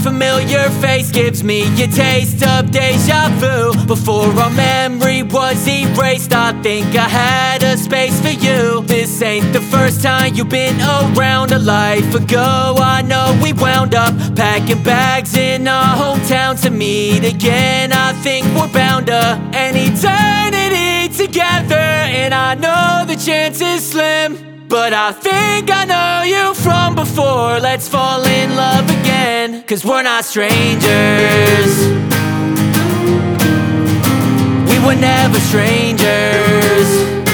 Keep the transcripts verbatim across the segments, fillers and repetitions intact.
familiar face gives me a taste of deja vu. Before our memory was erased, I think I had a space for you. This ain't the first time you've been around. A life ago, I know we wound up packing bags in our hometown to meet again. I think we're bound to an eternity together, and I know the chance is slim, but I think I know you from before. Let's fall in love again, 'cause we're not strangers. We were never strangers.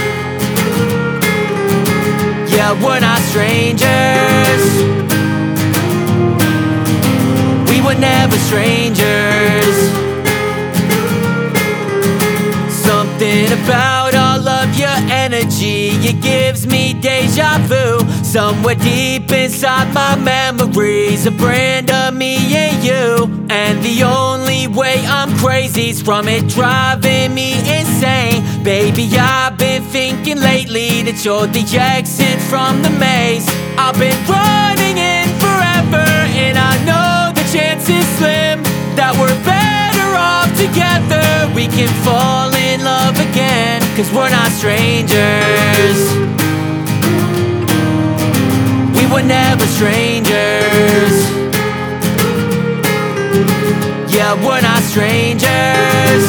Yeah, we're not strangers. We were never strangers. Something about all of your energy, it gives me deja vu. Somewhere deep inside my memories, a brand of me and you. And the only way I'm crazy's from it driving me insane. Baby, I've been thinking lately that you're the exit from the maze. I've been running in forever, and I know the chance is slim that we're better off together. We can fall in love again, 'cause we're not strangers. We were never strangers. Yeah, we're not strangers.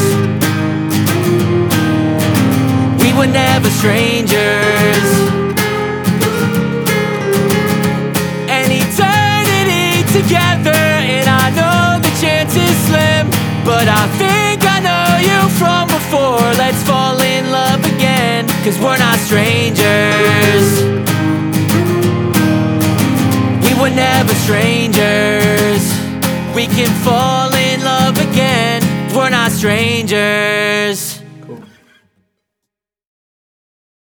We were never strangers. An eternity together, and I know the chance is slim, but I think I know you from before. Let's fall in love again, 'cause we're not strangers. We were never strangers. We can fall in love again. We're not strangers.